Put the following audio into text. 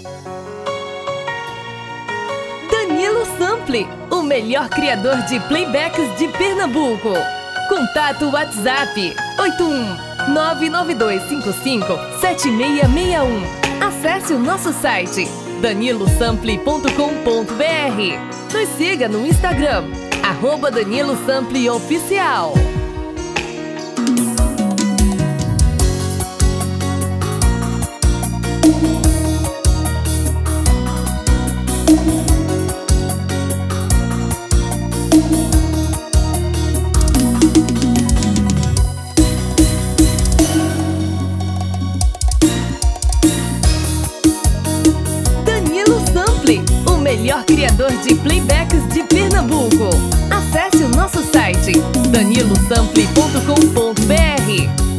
Danilo Sample, o melhor criador de playbacks de Pernambuco. Contato WhatsApp 81992557661. Acesse o nosso site danilosample.com.br. Nos siga no Instagram @DaniloSampleOficial. O melhor criador de playbacks de Pernambuco. Acesse o nosso site danilosample.com.br.